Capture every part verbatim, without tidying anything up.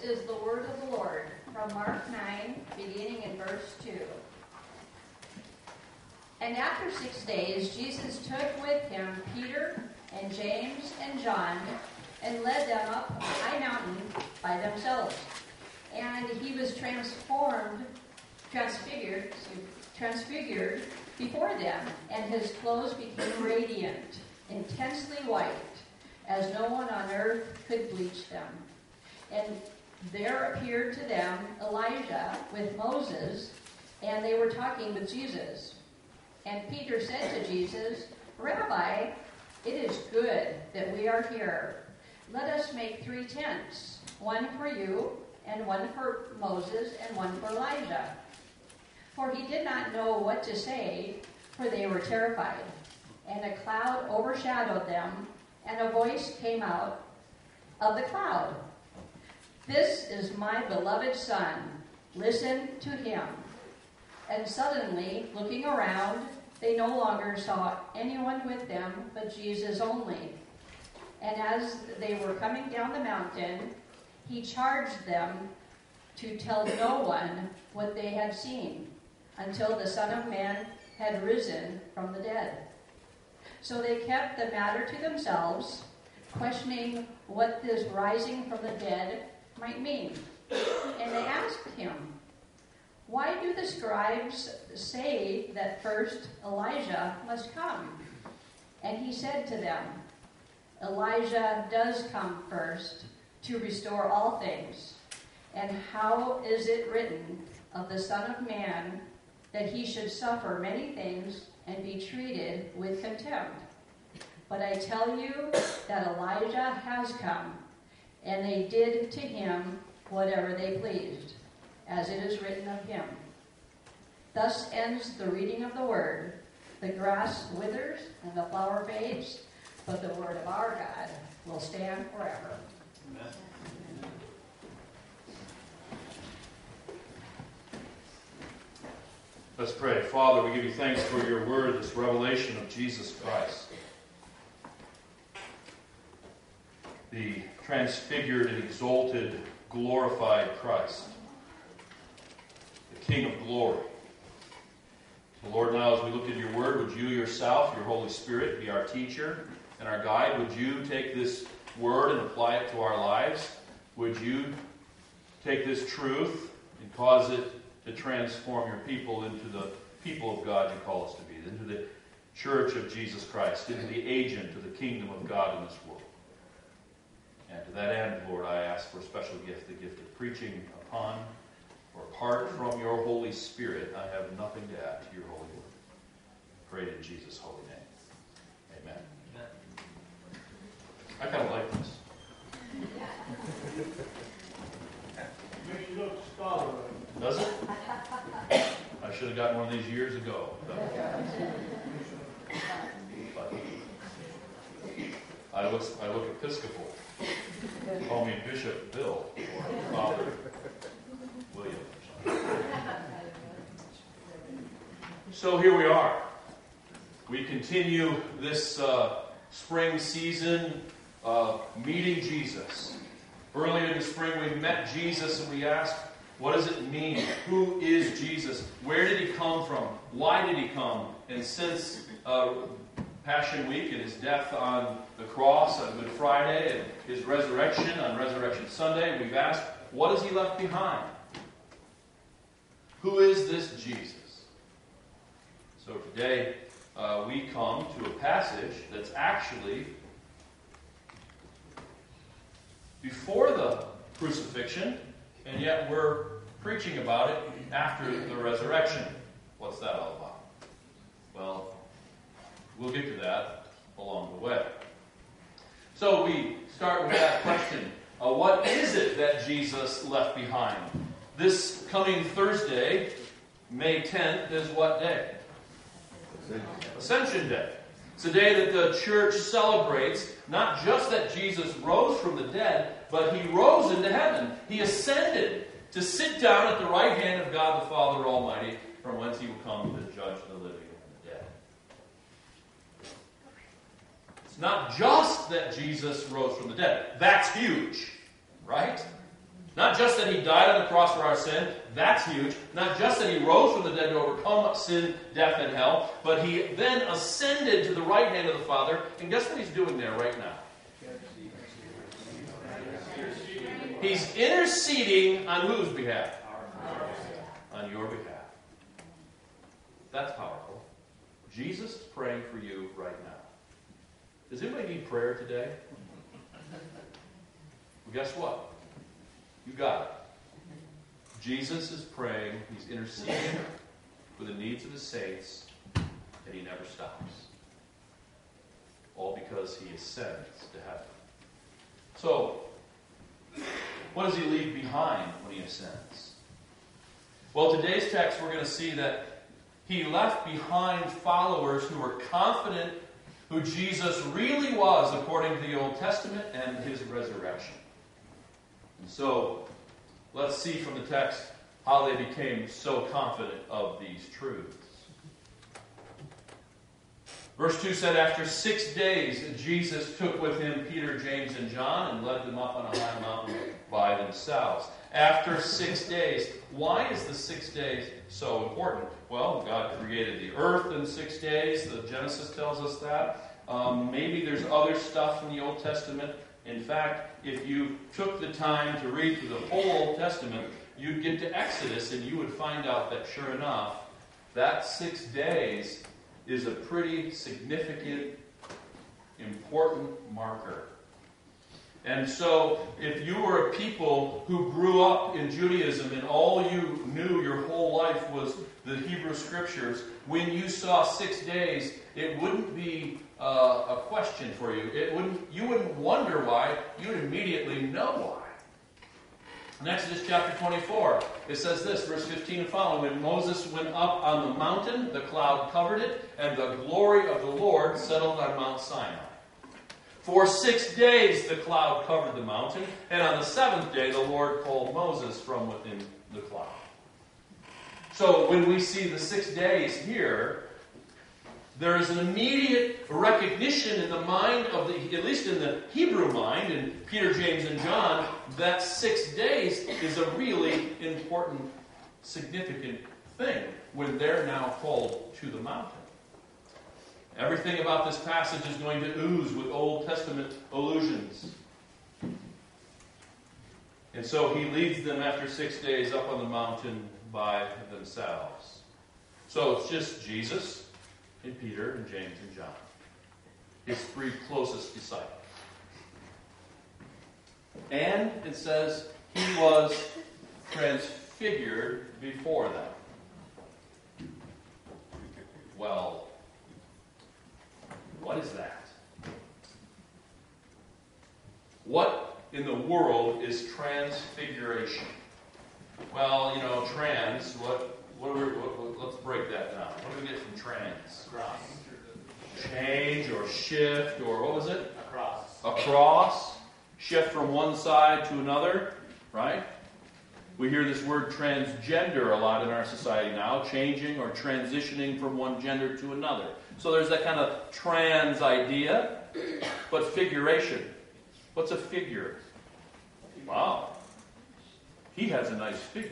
is the word of the Lord from Mark nine, beginning in verse two. And after six days, Jesus took with him Peter and James and John and led them up a high mountain by themselves. And he was transformed, transfigured, transfigured before them, and his clothes became radiant, intensely white, as no one on earth could bleach them. And there appeared to them Elijah with Moses, and they were talking with Jesus. And Peter said to Jesus, Rabbi, it is good that we are here. Let us make three tents, one for you, and one for Moses, and one for Elijah. For he did not know what to say, for they were terrified. And a cloud overshadowed them, and a voice came out of the cloud. This is my beloved Son. Listen to him. And suddenly, looking around, they no longer saw anyone with them but Jesus only. And as they were coming down the mountain, he charged them to tell no one what they had seen until the Son of Man had risen from the dead. So they kept the matter to themselves, questioning what this rising from the dead might mean. And they asked him, Why do the scribes say that first Elijah must come? And he said to them, Elijah does come first to restore all things. And how is it written of the Son of Man that he should suffer many things and be treated with contempt? But I tell you that Elijah has come, and they did to him whatever they pleased, as it is written of him. Thus ends the reading of the word. The grass withers and the flower fades, but the word of our God will stand forever. Amen. Let's pray. Father, we give you thanks for your word, this revelation of Jesus Christ, the transfigured and exalted, glorified Christ, the King of glory. So Lord, now as we look into your word, would you yourself, your Holy Spirit, be our teacher and our guide? Would you take this word and apply it to our lives? Would you take this truth and cause it to transform your people into the people of God you call us to be, into the church of Jesus Christ, into the agent of the kingdom of God in this world? And to that end, Lord, I ask for a special gift, the gift of preaching upon or apart from your Holy Spirit. I have nothing to add to your holy word. Pray in Jesus' holy name. Amen. Amen. I kind of like this. Makes you look scholarly. Does it? I should have gotten one of these years ago. But I look, I look Episcopal. Call me Bishop Bill or Father William. So here we are. We continue this uh, spring season of meeting Jesus. Earlier in the spring we met Jesus and we asked, what does it mean? Who is Jesus? Where did he come from? Why did he come? And since uh, Passion Week and his death on the cross on Good Friday and his resurrection on Resurrection Sunday, we've asked, what has he left behind? Who is this Jesus? So today uh, we come to a passage that's actually before the crucifixion, and yet we're preaching about it after the resurrection. What's that all about? Well, we'll get to that along the way. So we start with that question. Uh, what is it that Jesus left behind? This coming Thursday, May tenth, is what day? Ascension Day. It's a day that the church celebrates not just that Jesus rose from the dead, but he rose into heaven. He ascended to sit down at the right hand of God the Father Almighty, from whence he will come to judge the living and the dead. It's not just that Jesus rose from the dead. That's huge, right? Not just that he died on the cross for our sin, that's huge. Not just that he rose from the dead to overcome sin, death, and hell, but he then ascended to the right hand of the Father. And guess what he's doing there right now? He's interceding on whose behalf? On your behalf. That's powerful. Jesus is praying for you right now. Does anybody need prayer today? Well, guess what? You got it. Jesus is praying. He's interceding for the needs of his saints, and he never stops. All because he ascends to heaven. So, what does he leave behind when he ascends? Well, today's text, we're going to see that he left behind followers who were confident who Jesus really was according to the Old Testament and his resurrection. And so, let's see from the text how they became so confident of these truths. Verse two said, after six days, Jesus took with him Peter, James, and John and led them up on a high mountain by themselves. After six days. Why is the six days so important? Well, God created the earth in six days. The Genesis tells us that. Um, maybe there's other stuff in the Old Testament. In fact, if you took the time to read through the whole Old Testament, you'd get to Exodus and you would find out that sure enough, that six days is a pretty significant, important marker. And so, if you were a people who grew up in Judaism and all you knew your whole life was the Hebrew Scriptures, when you saw six days, it wouldn't be uh, a question for you. It wouldn't. You wouldn't wonder why. You would immediately know why. In Exodus chapter twenty-four, it says this, verse fifteen and following, when Moses went up on the mountain, the cloud covered it, and the glory of the Lord settled on Mount Sinai. For six days the cloud covered the mountain, and on the seventh day the Lord called Moses from within the cloud. So when we see the six days here, there is an immediate recognition in the mind of the, at least in the Hebrew mind, in Peter, James, and John, that six days is a really important, significant thing when they're now called to the mountain. Everything about this passage is going to ooze with Old Testament allusions. And so he leads them after six days up on the mountain by themselves. So it's just Jesus and Peter and James and John, his three closest disciples. And it says he was transfigured before them. Well, what is that? What in the world is transfiguration? Well, you know, trans, what, what, are we, what, what let's break that down. What do we get from trans? Across. Change or shift or what was it? Across. Across. Shift from one side to another, right? We hear this word transgender a lot in our society now, changing or transitioning from one gender to another. So there's that kind of trans idea. But figuration. What's a figure? Wow. He has a nice figure.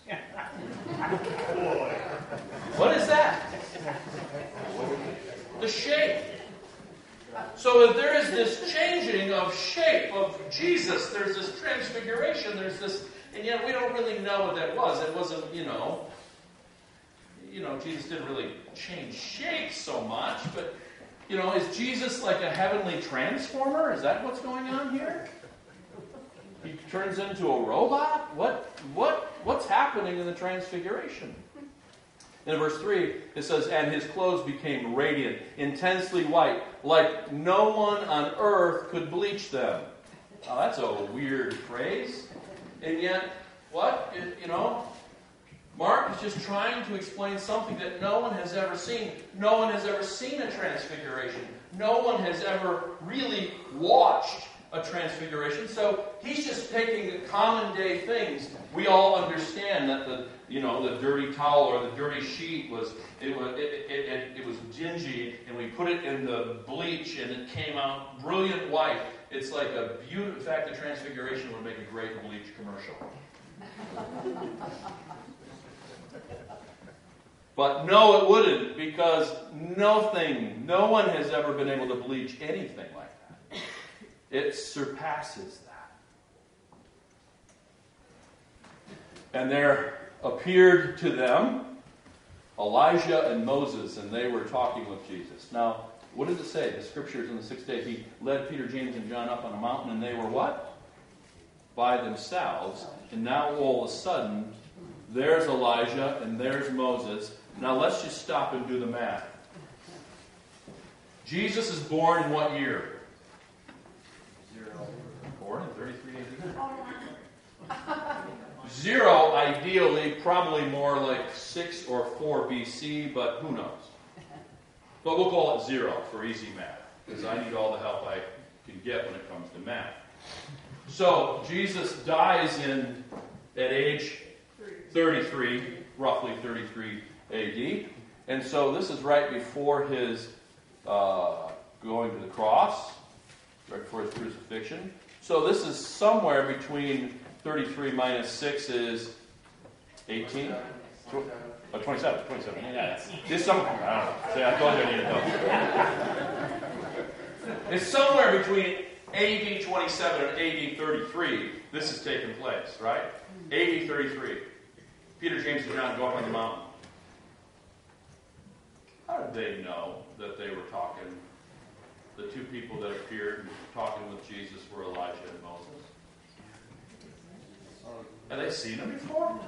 Boy. What is that? The shape. So if there is this changing of shape of Jesus, there's this transfiguration, there's this, and yet we don't really know what that was. It wasn't, you know, you know, Jesus didn't really change shape so much, but, you know, is Jesus like a heavenly transformer? Is that what's going on here? He turns into a robot? What, what, what's happening in the transfiguration? In verse three, it says, and his clothes became radiant, intensely white, like no one on earth could bleach them. Now, that's a weird phrase. And yet, what? It, you know, Mark is just trying to explain something that no one has ever seen. No one has ever seen a transfiguration. No one has ever really watched a transfiguration. So he's just taking common day things. We all understand that the you know the dirty towel or the dirty sheet was it was it, it, it, it was dingy, and we put it in the bleach and it came out brilliant white. it's like a beautiful. In fact, the Transfiguration would make a great bleach commercial. But no, it wouldn't, because nothing, no one has ever been able to bleach anything like that. It surpasses that. And there appeared to them Elijah and Moses, and they were talking with Jesus. Now, what does it say? The scriptures in the sixth day, he led Peter, James, and John up on a mountain, and they were what? By themselves. And now all of a sudden, there's Elijah and there's Moses. Now let's just stop and do the math. Jesus is born in what year? Zero. Born in thirty-three A D? Zero, ideally, probably more like six or four B C, but who knows? But we'll call it zero for easy math, because I need all the help I can get when it comes to math. So Jesus dies in at age thirty-three, roughly thirty-three A D. And so this is right before his uh, going to the cross, right before his crucifixion. So this is somewhere between thirty-three minus six is eighteen? Oh, twenty-seven. twenty-seven. Yeah. This some, I don't know. See, I told you I needed help. It's somewhere between A D twenty-seven and A D thirty-three. This is taking place, right? A D thirty-three. Peter, James, and John go up on the mountain. How did they know that they were talking? The two people that appeared talking with Jesus were Elijah and Moses. Have they seen him before?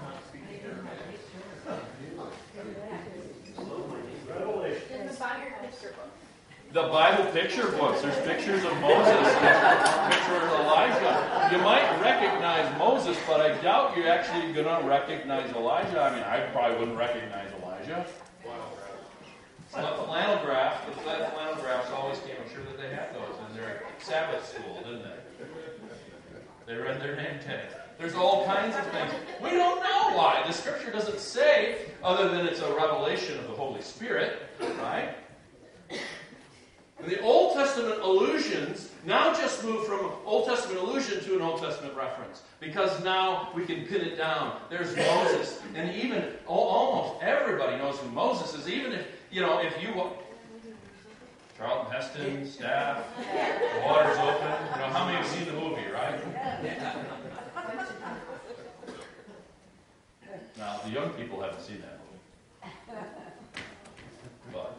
Revelation. In the Bible picture book. The Bible picture books. There's pictures of Moses and pictures of Elijah. You might recognize Moses, but I doubt you're actually going to recognize Elijah. I mean, I probably wouldn't recognize Elijah. But flannel graphs, the flannel graphs always came. I'm sure that they had those in their Sabbath school, didn't they? They read their name tags. There's all kinds of things. We don't know why. The Scripture doesn't say, other than it's a revelation of the Holy Spirit, right? And the Old Testament allusions now just move from an Old Testament allusion to an Old Testament reference. Because now we can pin it down. There's Moses. And even almost everybody knows who Moses is. Even if, you know, if you... Charlton Heston, Staff, The Water's Open. You know, how many have seen the movie, right? Now, the young people haven't seen that movie. But...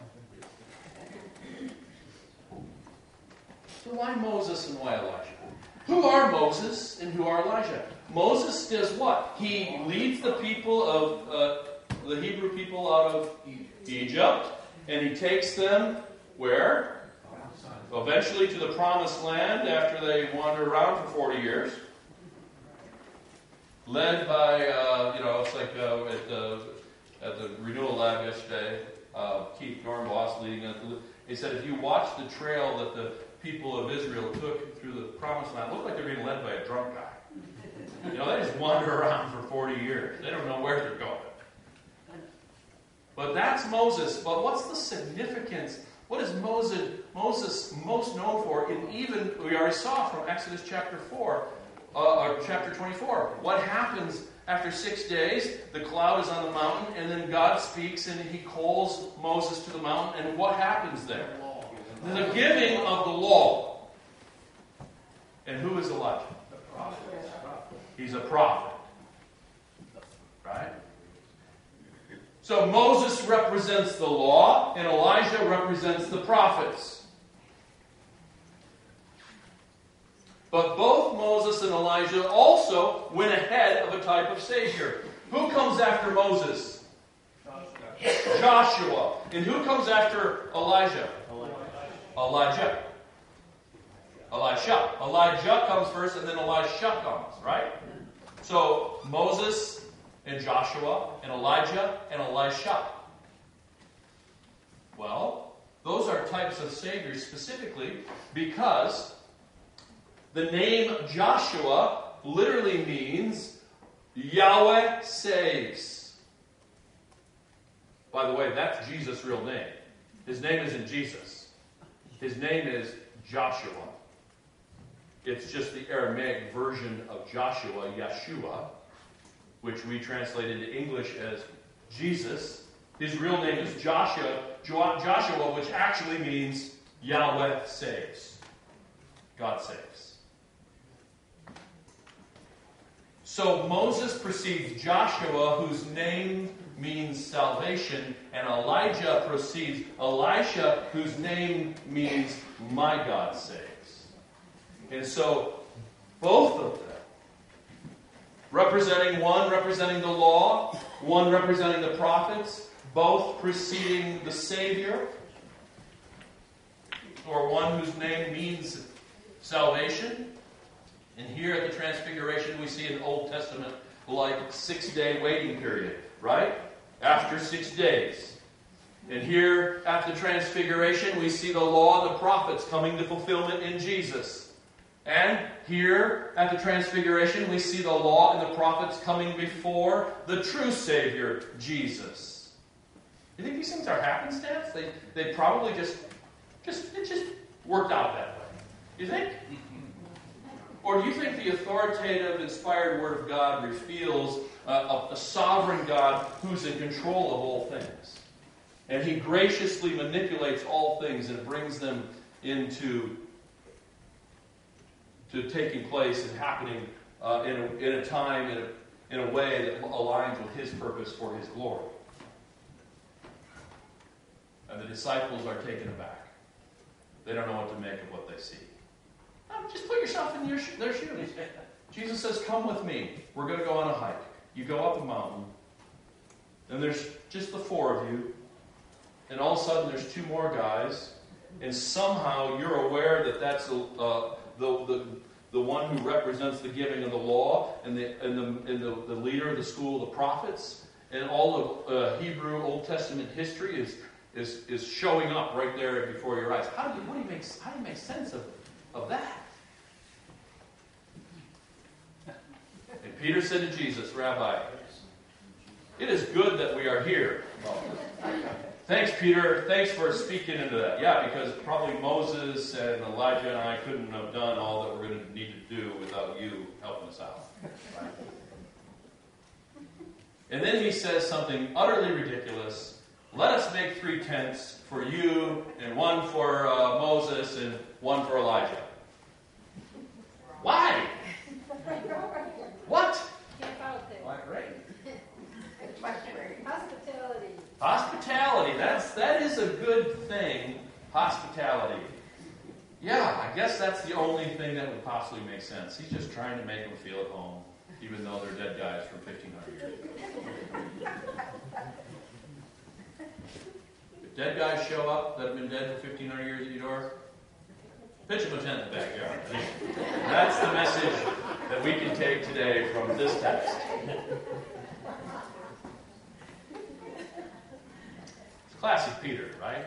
So why Moses and why Elijah? Who are Moses and who are Elijah? Moses does what? He leads the people of, uh, the Hebrew people out of Egypt, and he takes them where? Eventually to the Promised Land after they wander around for forty years. Led by, uh, you know, it's like uh, at, the, at the Renewal Lab yesterday, uh, Keith Dornbos leading it. He said if you watch the trail that the people of Israel took through the Promised Land, it looked like they're being led by a drunk guy. You know, they just wander around for forty years. They don't know where they're going. But that's Moses. But what's the significance? What is Moses, Moses most known for? And even, we already saw from Exodus chapter four, uh, or chapter twenty-four, what happens after six days? The cloud is on the mountain, and then God speaks, and he calls Moses to the mountain, and what happens there? The giving of the law. And who is Elijah? The prophet. He's a prophet. Right? So Moses represents the law, and Elijah represents the prophets. But both Moses and Elijah also went ahead of a type of Savior. Who comes after Moses? Joshua. Joshua. And who comes after Elijah? Elijah. Elisha. Elijah comes first, and then Elisha comes, right? So, Moses and Joshua and Elijah and Elisha. Well, those are types of saviors specifically because the name Joshua literally means Yahweh saves. By the way, that's Jesus' real name. His name isn't Jesus. His name is Joshua. It's just the Aramaic version of Joshua, Yeshua, which we translated into English as Jesus. His real name is Joshua, Joshua, which actually means Yahweh saves. God saves. So Moses precedes Joshua, whose name means salvation, and Elijah precedes Elisha, whose name means my God saves. And so both of them, representing one representing the law, one representing the prophets, both preceding the Savior, or one whose name means salvation. And here at the Transfiguration, we see an Old Testament like six-day waiting period, right? After six days. And here at the Transfiguration, we see the law and the prophets coming to fulfillment in Jesus. And here at the Transfiguration, we see the law and the prophets coming before the true Savior, Jesus. You think these things are happenstance? They they probably just, just it just worked out that way. You think? Or do you think the authoritative, inspired Word of God reveals uh, a, a sovereign God who's in control of all things? And He graciously manipulates all things and brings them into to taking place and happening uh, in, a, in a time, in a, in a way that aligns with His purpose for His glory. And the disciples are taken aback. They don't know what to make of what they see. Just put yourself in your, their shoes. Jesus says, come with me. We're going to go on a hike. You go up a mountain. And there's just the four of you. And all of a sudden there's two more guys. And somehow you're aware that that's uh, the, the, the one who represents the giving of the law and the, and the, and the, the leader of the school of the prophets. And all of uh, Hebrew Old Testament history is, is, is showing up right there before your eyes. How do you, what do you make, how do you make sense of, of that? And Peter said to Jesus, Rabbi, it is good that we are here. Thanks, Peter. Thanks for speaking into that. Yeah, because probably Moses and Elijah and I couldn't have done all that we're going to need to do without you helping us out. Right? And then he says something utterly ridiculous. Let us make three tents for you, and one for uh, Moses, and one for Elijah. Why? What? Why, great. Hospitality. Hospitality. That's that is a good thing. Hospitality. Yeah, I guess that's the only thing that would possibly make sense. He's just trying to make them feel at home, even though they're dead guys from fifteen hundred years ago. If dead guys show up that have been dead for fifteen hundred years at your door, pitch them a tent in the backyard. That's the message that we can take today from this text. It's classic Peter, right?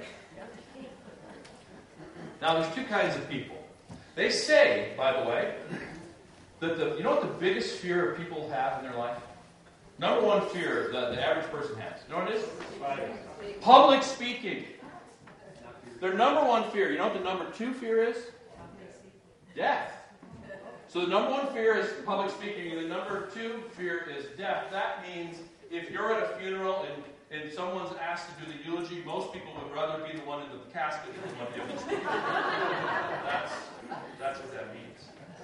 Now, there's two kinds of people. They say, by the way, that the you know what the biggest fear people have in their life? Number one fear that the average person has. You know what it is? Public speaking. Their number one fear. You know what the number two fear is? Death. So the number one fear is public speaking, and the number two fear is death. That means if you're at a funeral and, and someone's asked to do the eulogy, most people would rather be the one in the casket than the one giving the speech. That's, that's what that means.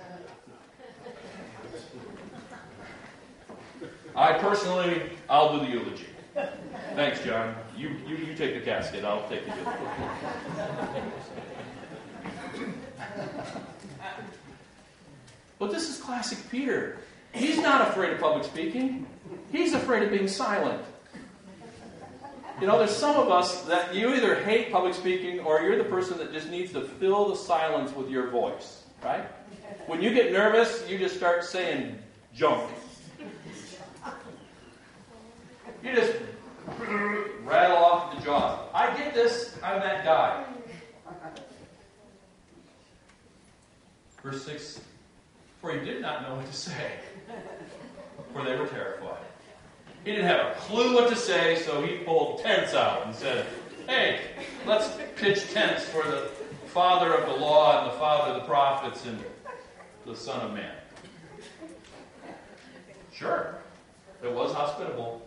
I personally, I'll do the eulogy. Thanks, John. You, you, you take the casket. I'll take the eulogy. But this is classic Peter. He's not afraid of public speaking. He's afraid of being silent. You know, there's some of us that you either hate public speaking or you're the person that just needs to fill the silence with your voice, right? When you get nervous, you just start saying junk. You just rattle off the jaws. I get this. I'm that guy. Verse six, for he did not know what to say, for they were terrified. He didn't have a clue what to say, so he pulled tents out and said, hey, let's pitch tents for the father of the law and the father of the prophets. And the Son of Man. Sure, it was hospitable.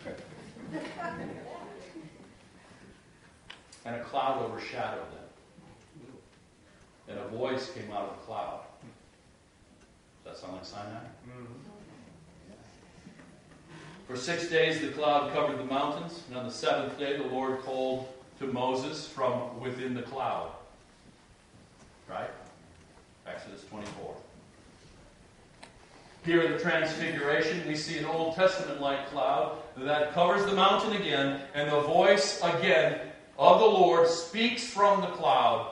And a cloud overshadowed them. And a voice came out of the cloud. Does that sound like Sinai? Mm-hmm. For six days the cloud covered the mountains, and on the seventh day the Lord called to Moses from within the cloud. Right? Exodus twenty-four. Here in the Transfiguration, we see an Old Testament-like cloud that covers the mountain again, and the voice again of the Lord speaks from the cloud.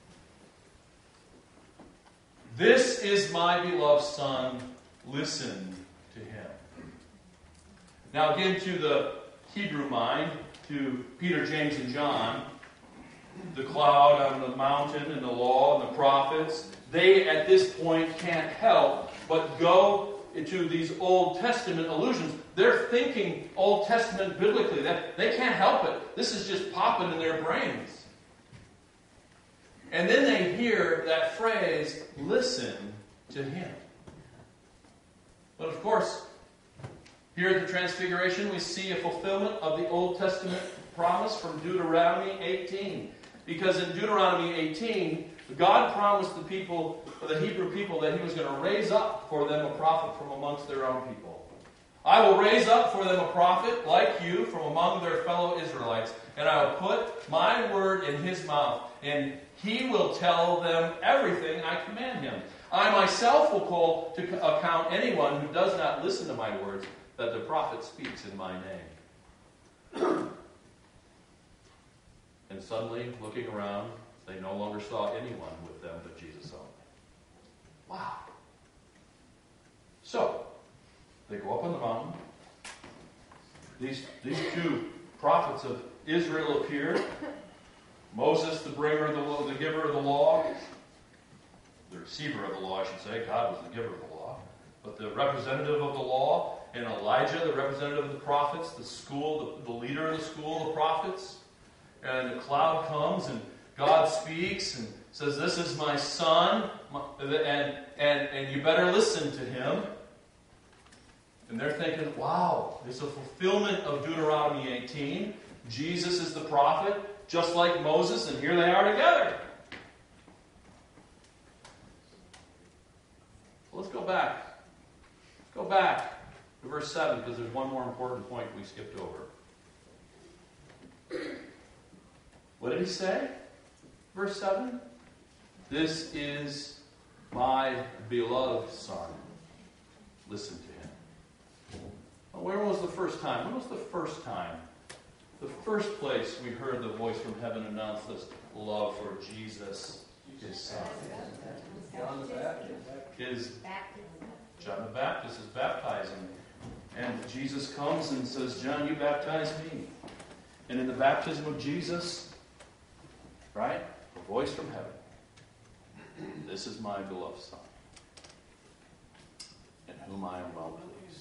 This is my beloved Son, listen to him. Now again to the Hebrew mind, to Peter, James, and John, the cloud on the mountain and the law and the prophets, they at this point can't help but go into these Old Testament allusions. They're thinking Old Testament biblically. They can't help it. This is just popping in their brains. And then they hear that phrase, listen to him. But of course, here at the Transfiguration, we see a fulfillment of the Old Testament promise from Deuteronomy eighteen. Because in Deuteronomy eighteen, God promised the people, the Hebrew people, that he was going to raise up for them a prophet from amongst their own people. I will raise up for them a prophet like you from among their fellow Israelites, and I will put my word in his mouth, and he will tell them everything I command him. I myself will call to account anyone who does not listen to my words, that the prophet speaks in my name. And suddenly, looking around, they no longer saw anyone with them but Jesus only. Wow. So, they go up on the mountain. These, these two prophets of Israel appear. Moses, the bringer of the law, the giver of the law. The receiver of the law, I should say. God was the giver of the law. But the representative of the law, and Elijah, the representative of the prophets, the school, the, the leader of the school of the prophets. And the cloud comes, and God speaks and says, this is my son, and, and, and you better listen to him. And they're thinking, wow, it's a fulfillment of Deuteronomy eighteen. Jesus is the prophet, just like Moses, and here they are together. Well, let's go back. Let's go back to verse seven, because there's one more important point we skipped over. What did he say? Verse seven. This is my beloved Son. Listen to him. Well, where was the first time? When was the first time? The first place we heard the voice from heaven announce this love for Jesus, his Son. John the Baptist. His, John the Baptist is baptizing. And Jesus comes and says, John, you baptize me. And in the baptism of Jesus, right? A voice from heaven. This is my beloved Son, in whom I am well pleased.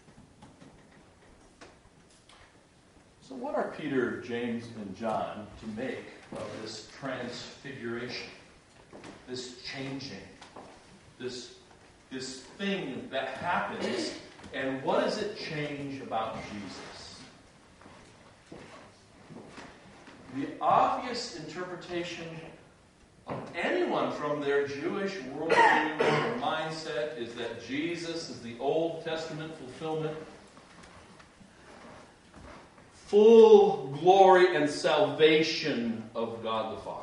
So what are Peter, James, and John to make of this transfiguration? This changing? This, this thing that happens, and what does it change about Jesus? The obvious interpretation of anyone from their Jewish worldview or mindset is that Jesus is the Old Testament fulfillment, full glory and salvation of God the Father.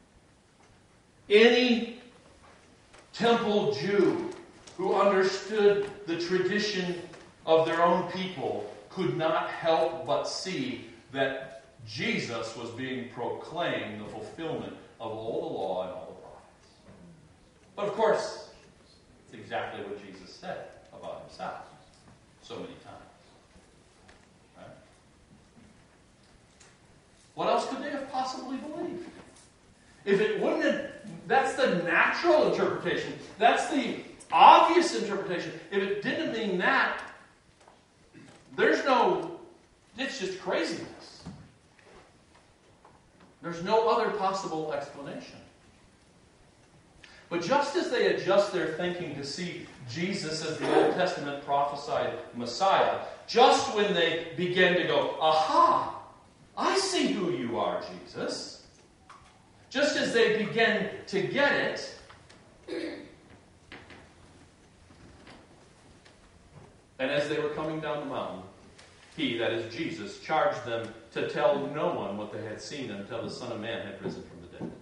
Any temple Jew who understood the tradition of their own people could not help but see that Jesus was being proclaimed the fulfillment of all the law and all the prophets. But of course, it's exactly what Jesus said about himself so many times. Right? What else could they have possibly believed? If it wouldn't have, that's the natural interpretation. That's the obvious interpretation. If it didn't mean that, there's no, it's just craziness. There's no other possible explanation. But just as they adjust their thinking to see Jesus as the Old Testament prophesied Messiah, just when they begin to go, aha, I see who you are, Jesus. Just as they begin to get it, and as they were coming down the mountain, he, that is Jesus, charged them to tell no one what they had seen until the Son of Man had risen from the dead.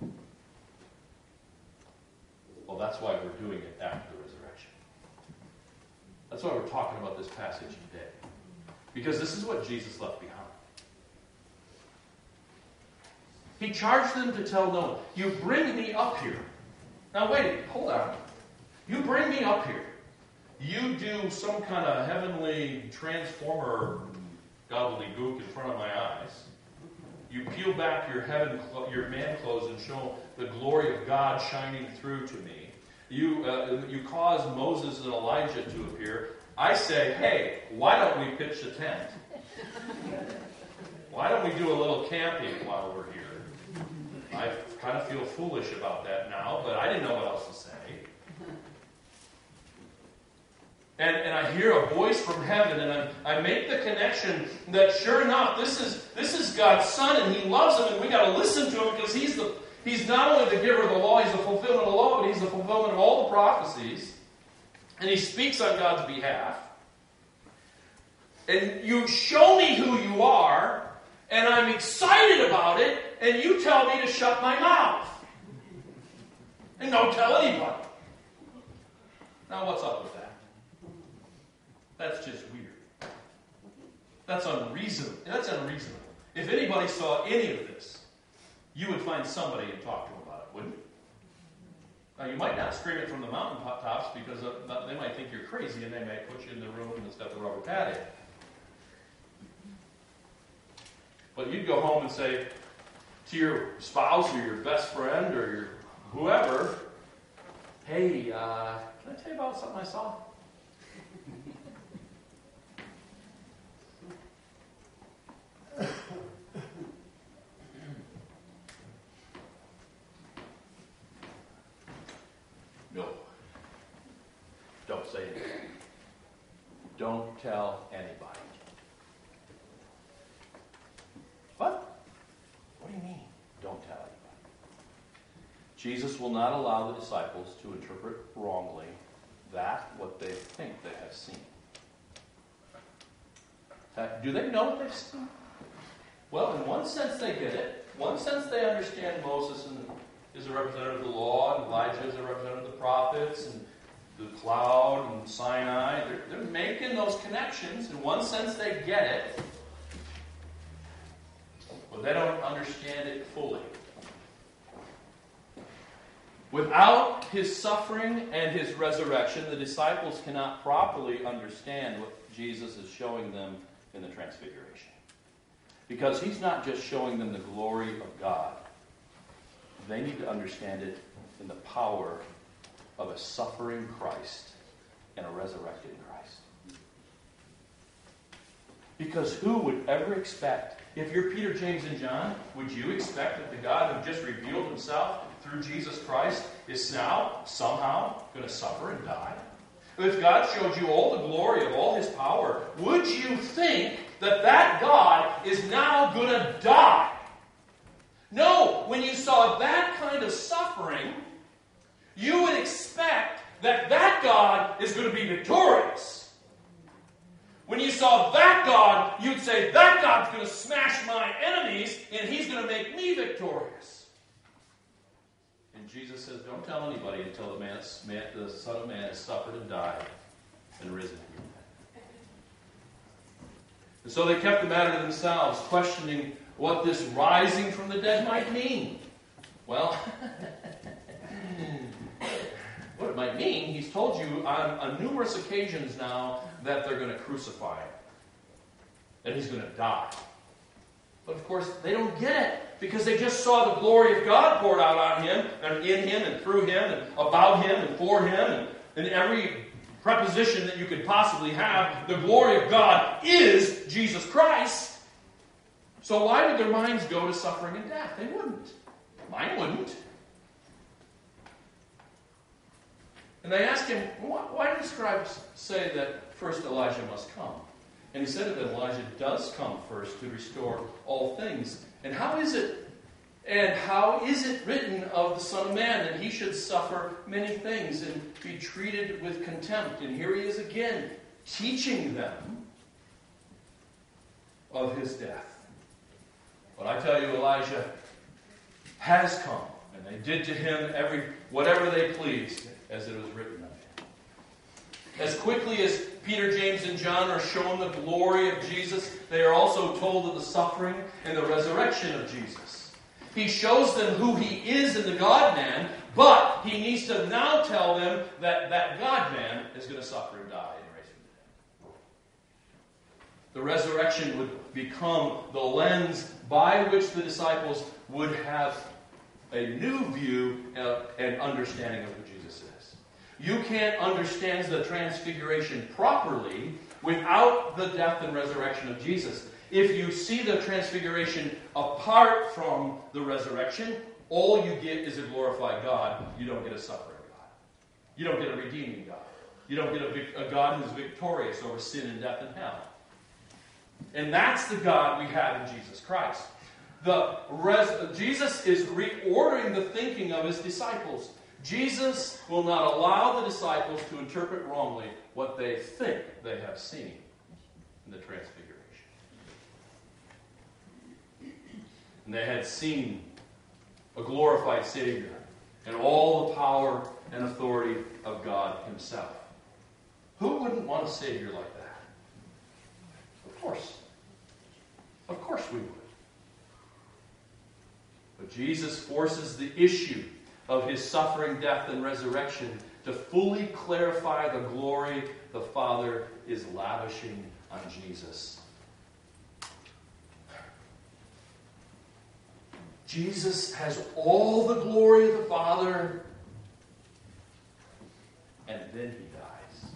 Well, that's why we're doing it after the resurrection. That's why we're talking about this passage today. Because this is what Jesus left behind. He charged them to tell no one. You bring me up here. Now wait, hold on. You bring me up here. You do some kind of heavenly transformer gobbledygook in front of my eyes. You peel back your heaven, your man clothes and show the glory of God shining through to me. You, uh, you cause Moses and Elijah to appear. I say, hey, why don't we pitch a tent? Why don't we do a little camping while we're here? I kind of feel foolish about that now, but I didn't know what else to say. And, and I hear a voice from heaven, and I, I make the connection that sure enough, this is this is God's Son, and He loves Him, and we got to listen to Him because He's the He's not only the giver of the law, He's the fulfillment of the law, but He's the fulfillment of all the prophecies. And He speaks on God's behalf. And you show me who you are, and I'm excited about it, and you tell me to shut my mouth. And don't tell anybody. Now what's up with that? That's just weird. That's unreasonable. That's unreasonable. If anybody saw any of this, you would find somebody and talk to them about it, wouldn't you? Now, you might not scream it from the mountain tops because they might think you're crazy and they may put you in the room that's got the rubber pad in. But you'd go home and say to your spouse or your best friend or your whoever, hey, uh, can I tell you about something I saw? No. Don't say anything. Don't tell anybody. What? What do you mean? Don't tell anybody. Jesus will not allow the disciples to interpret wrongly that what they think they have seen. Uh, do they know what they've seen? Well, in one sense they get it. In one sense they understand Moses and is a representative of the law, and Elijah is a representative of the prophets, and the cloud and Sinai. They're, they're making those connections. In one sense they get it. But they don't understand it fully. Without His suffering and His resurrection, the disciples cannot properly understand what Jesus is showing them in the Transfiguration. Because He's not just showing them the glory of God. They need to understand it in the power of a suffering Christ and a resurrected Christ. Because who would ever expect, if you're Peter, James, and John, would you expect that the God who just revealed Himself through Jesus Christ is now somehow going to suffer and die? If God showed you all the glory of all His power, would you think that that God is now going to die? No, when you saw that kind of suffering, you would expect that that God is going to be victorious. When you saw that God, you'd say, that God's going to smash my enemies and He's going to make me victorious. And Jesus says, don't tell anybody until the, man, man, the Son of Man has suffered and died and risen again. And so they kept the matter to themselves, questioning what this rising from the dead might mean. Well, what it might mean, He's told you on, on numerous occasions now that they're going to crucify Him. And He's going to die. But of course, they don't get it because they just saw the glory of God poured out on Him and in Him and through Him and about Him and for Him and in every preposition that you could possibly have. The glory of God is Jesus Christ. So why would their minds go to suffering and death? They wouldn't. Mine wouldn't. And they asked him, why, why do the scribes say that first Elijah must come? And he said that Elijah does come first to restore all things. And how is it, and how is it written of the Son of Man that he should suffer many things and be treated with contempt? And here he is again, teaching them of his death. But I tell you, Elijah has come, and they did to him every whatever they pleased, as it was written of him. As quickly as Peter, James, and John are shown the glory of Jesus, they are also told of the suffering and the resurrection of Jesus. He shows them who he is in the God-man, but he needs to now tell them that that God-man is going to suffer and die and raise from the dead. The resurrection would become the lens by which the disciples would have a new view and understanding of who Jesus is. You can't understand the transfiguration properly without the death and resurrection of Jesus. If you see the transfiguration apart from the resurrection, all you get is a glorified God. You don't get a suffering God. You don't get a redeeming God. You don't get a, a God who's victorious over sin and death and hell. And that's the God we have in Jesus Christ. The res- Jesus is reordering the thinking of his disciples. Jesus will not allow the disciples to interpret wrongly what they think they have seen in the transfiguration. And they had seen a glorified Savior and all the power and authority of God himself. Who wouldn't want a Savior like that? Of course. Of course we would. But Jesus forces the issue of his suffering, death, and resurrection to fully clarify the glory the Father is lavishing on Jesus. Jesus has all the glory of the Father, and then he dies.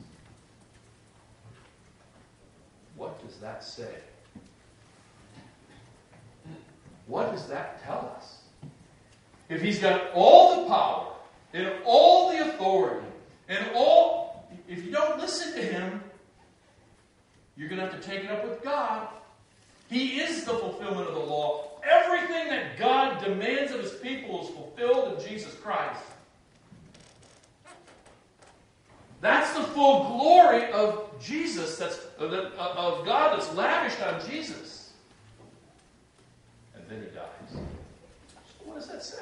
What does that say? What does that tell us? If he's got all the power and all the authority and all, if you don't listen to him, you're going to have to take it up with God. He is the fulfillment of the law. Everything that God demands of his people is fulfilled in Jesus Christ. That's the full glory of Jesus, that's of, of God that's lavished on Jesus. And then he dies. So what does that say?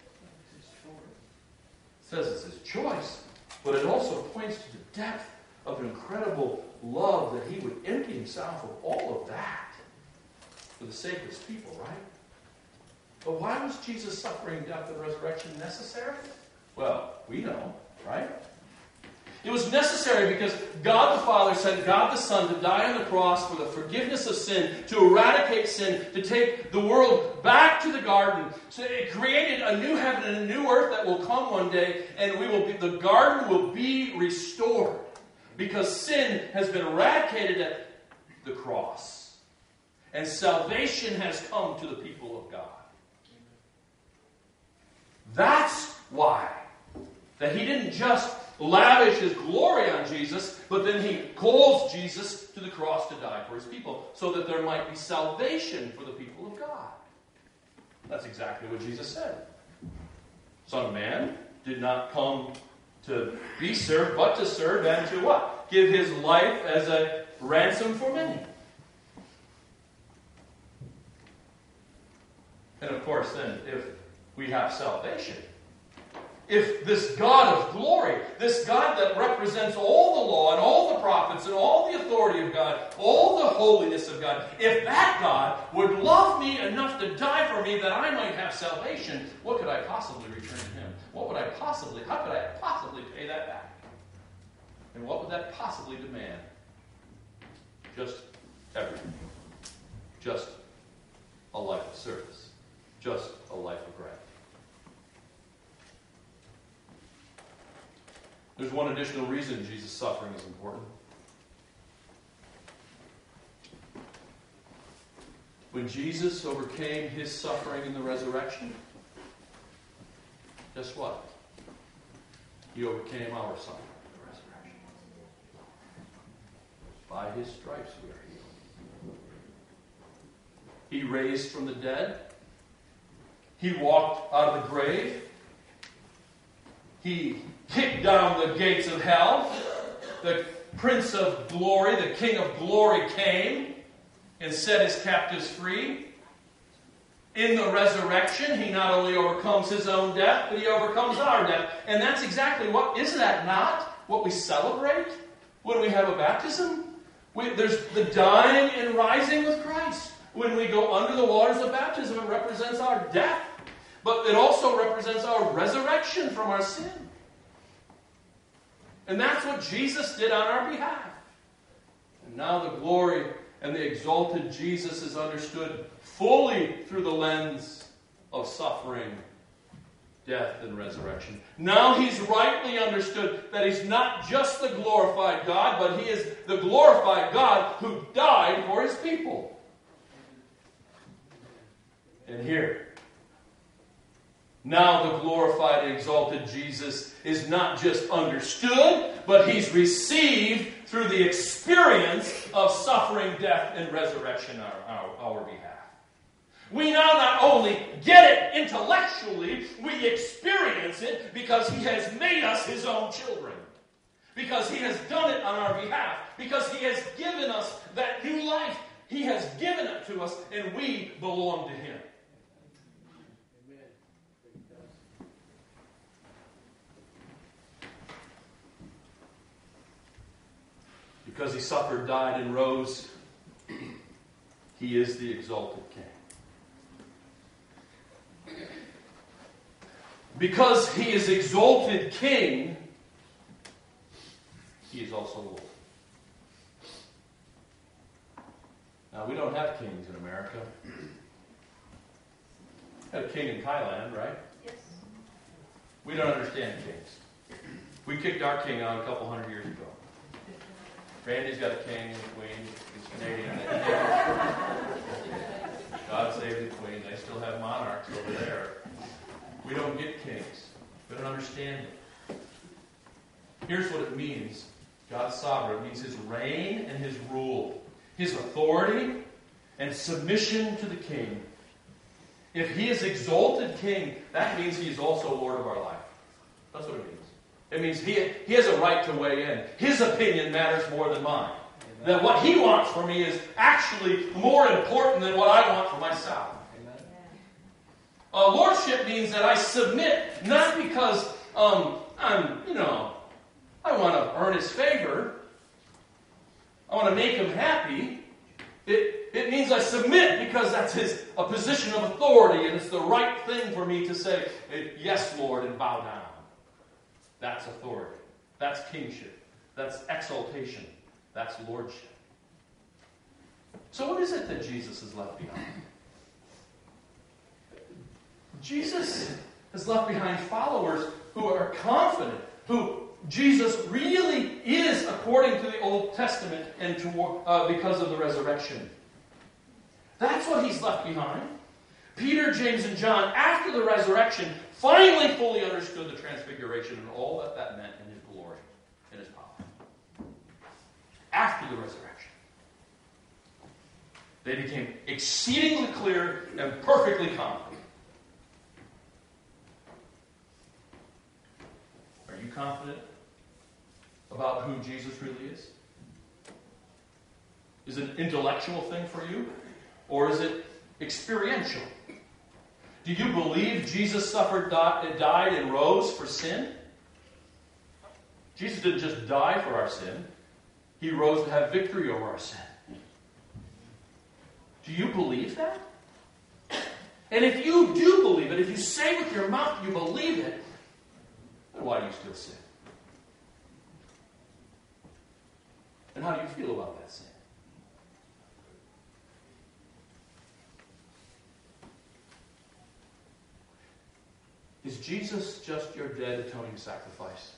It says it's his choice, but it also points to the depth of incredible love that he would empty himself of all of that for the sake of his people, right? But why was Jesus' suffering, death, and resurrection necessary? Well, we know, right? It was necessary because God the Father sent God the Son to die on the cross for the forgiveness of sin, to eradicate sin, to take the world back to the garden. So it created a new heaven and a new earth that will come one day, and we will be, the garden will be restored because sin has been eradicated at the cross. And salvation has come to the people of God. That's why. That he didn't just lavish his glory on Jesus, but then he calls Jesus to the cross to die for his people, so that there might be salvation for the people of God. That's exactly what Jesus said. Son of Man did not come to be served, but to serve and to what? Give his life as a ransom for many. And of course then, if we have salvation, if this God of glory, this God that represents all the law and all the prophets and all the authority of God, all the holiness of God, if that God would love me enough to die for me that I might have salvation, what could I possibly return to him? What would I possibly, how could I possibly pay that back? And what would that possibly demand? Just everything. Just a life of service. Just a life of gratitude. There's one additional reason Jesus' suffering is important. When Jesus overcame his suffering in the resurrection, guess what? He overcame our suffering and resurrection. By his stripes we are healed. He raised from the dead. He walked out of the grave. He kicked down the gates of hell. The Prince of Glory, the King of Glory came and set his captives free. In the resurrection, he not only overcomes his own death, but he overcomes our death. And that's exactly what, is that not what we celebrate when we have a baptism? We, there's the dying and rising with Christ. When we go under the waters of baptism, it represents our death. But it also represents our resurrection from our sin. And that's what Jesus did on our behalf. And now the glory and the exalted Jesus is understood fully through the lens of suffering, death, and resurrection. Now he's rightly understood that he's not just the glorified God, but he is the glorified God who died for his people. And here, now the glorified and exalted Jesus is not just understood, but he's received through the experience of suffering, death, and resurrection on our, our, our behalf. We now not only get it intellectually, we experience it because he has made us his own children. Because he has done it on our behalf. Because he has given us that new life. He has given it to us, and we belong to him. Because he suffered, died, and rose, he is the exalted King. Because he is exalted King, he is also Lord. Now, we don't have kings in America. We had a king in Thailand, right? Yes. We don't understand kings. We kicked our king out a couple hundred years ago. Randy's got a king and a queen. He's Canadian. God save the queen. They still have monarchs over there. We don't get kings. We don't understand it. Here's what it means. God's sovereign. It means his reign and his rule. His authority and submission to the king. If he is exalted king, that means he is also Lord of our life. That's what it means. It means he, he has a right to weigh in. His opinion matters more than mine. Amen. That what he wants for me is actually more important than what I want for myself. Amen. Uh, lordship means that I submit, not because um, I'm, you know, I want to earn his favor. I want to make him happy. It, it means I submit because that's his a position of authority, and it's the right thing for me to say, yes, Lord, and bow down. That's authority. That's kingship. That's exaltation. That's lordship. So what is it that Jesus has left behind? Jesus has left behind followers who are confident, who Jesus really is according to the Old Testament and to, uh, because of the resurrection. That's what he's left behind. Peter, James, and John, after the resurrection, finally fully understood the transfiguration and all that that meant in his glory and his power. After the resurrection, they became exceedingly clear and perfectly confident. Are you confident about who Jesus really is? Is it an intellectual thing for you? Or is it experiential? Do you believe Jesus suffered, died, and rose for sin? Jesus didn't just die for our sin. He rose to have victory over our sin. Do you believe that? And if you do believe it, if you say with your mouth you believe it, then why do you still sin? And how do you feel about that sin? Is Jesus just your dead atoning sacrifice?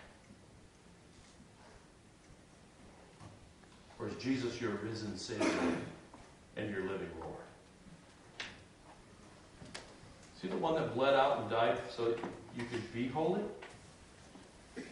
Or is Jesus your risen Savior and your living Lord? Is he the one that bled out and died so that you could be holy?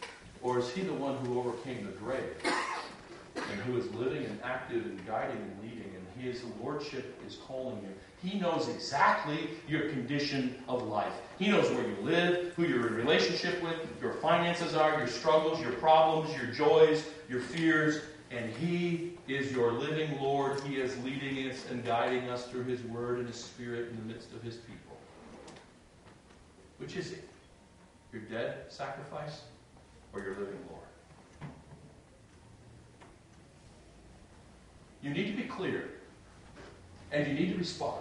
Or is he the one who overcame the grave and who is living and active and guiding and leading, and his lordship is calling you? He knows exactly your condition of life. He knows where you live, who you're in relationship with, your finances are, your struggles, your problems, your joys, your fears, and he is your living Lord. He is leading us and guiding us through his word and his spirit in the midst of his people. Which is he? Your dead sacrifice or your living Lord? You need to be clear, and you need to respond.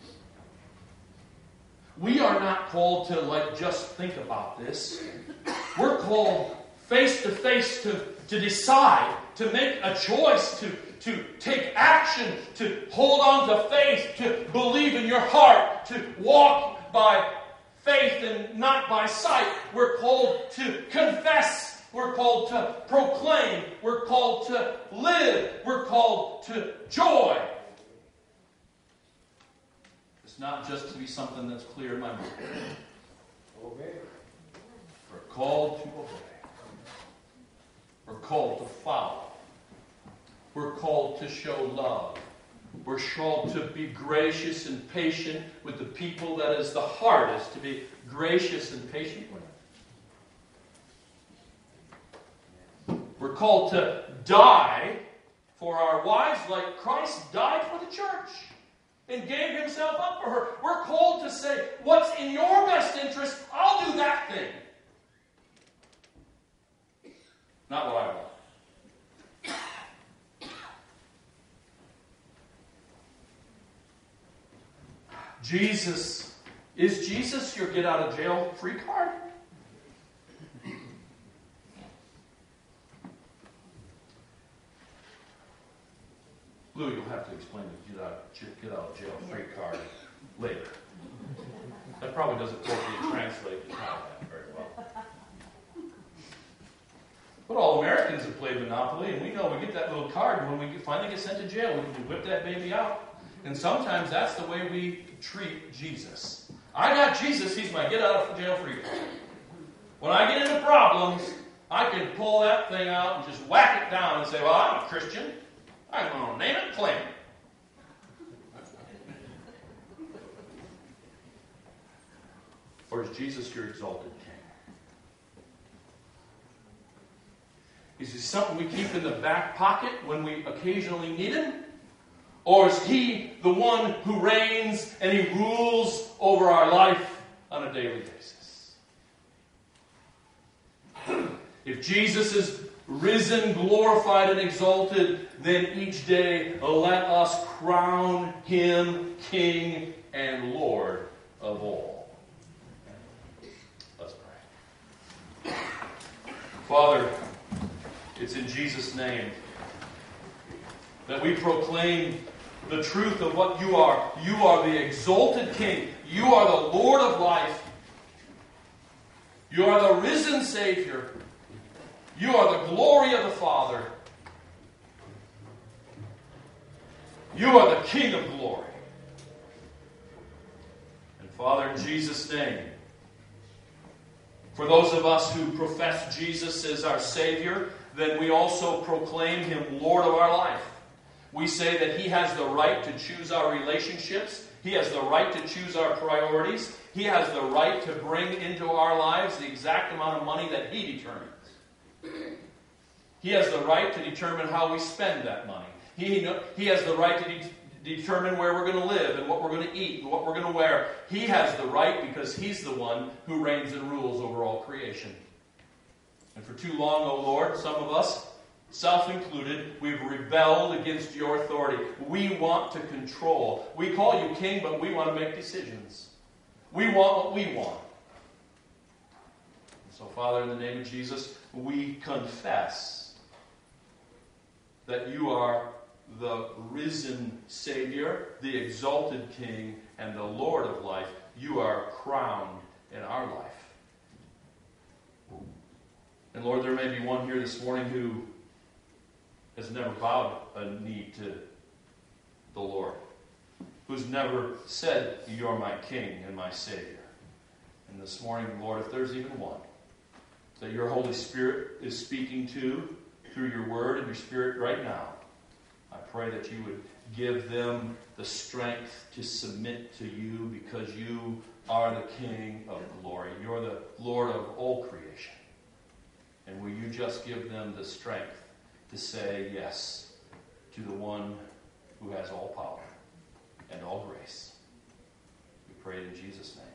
We are not called to like just think about this. We're called face to face to to decide, to make a choice, to, to take action, to hold on to faith, to believe in your heart, to walk by faith and not by sight. We're called to confess. We're called to proclaim. We're called to live. We're called to joy. It's not just to be something that's clear in my mind. Obey. We're called to obey. We're called to follow. We're called to show love. We're called to be gracious and patient with the people that is the hardest to be gracious and patient with. We're called to die for our wives like Christ died for the church and gave himself up for her. We're called to say, what's in your best interest, I'll do that thing. Not what I want. Jesus, is Jesus your get out of jail free card? Lou, you'll have to explain the get out, get out of jail free card later. That probably doesn't totally translate to Thailand very well. But all Americans have played Monopoly, and we know we get that little card, and when we finally get sent to jail, we can whip that baby out. And sometimes that's the way we treat Jesus. I got Jesus, he's my get out of jail free card. When I get into problems, I can pull that thing out and just whack it down and say, well, I'm a Christian. I'm going to name it and claim it. Or is Jesus your exalted king? Is he something we keep in the back pocket when we occasionally need him? Or is he the one who reigns and he rules over our life on a daily basis? If Jesus is risen, glorified, and exalted, then each day let us crown him King and Lord of all. Let's pray. Father, it's in Jesus' name that we proclaim the truth of what you are. You are the exalted King. You are the Lord of life. You are the risen Savior. You are the glory of the Father. You are the King of glory. And Father, in Jesus' name, for those of us who profess Jesus as our Savior, then we also proclaim him Lord of our life. We say that he has the right to choose our relationships. He has the right to choose our priorities. He has the right to bring into our lives the exact amount of money that he determines. He has the right to determine how we spend that money. He, he has the right to de- determine where we're going to live and what we're going to eat and what we're going to wear. He has the right because he's the one who reigns and rules over all creation. And for too long, O Lord, some of us, self-included, we've rebelled against your authority. We want to control. We call you king, but we want to make decisions. We want what we want. So, Father, in the name of Jesus, we confess that you are the risen Savior, the exalted King, and the Lord of life. You are crowned in our life. And Lord, there may be one here this morning who has never bowed a knee to the Lord, who's never said, you're my King and my Savior. And this morning, Lord, if there's even one, that your Holy Spirit is speaking to through your word and your spirit right now. I pray that you would give them the strength to submit to you because you are the King of glory. You're the Lord of all creation. And will you just give them the strength to say yes to the one who has all power and all grace. We pray it in Jesus' name.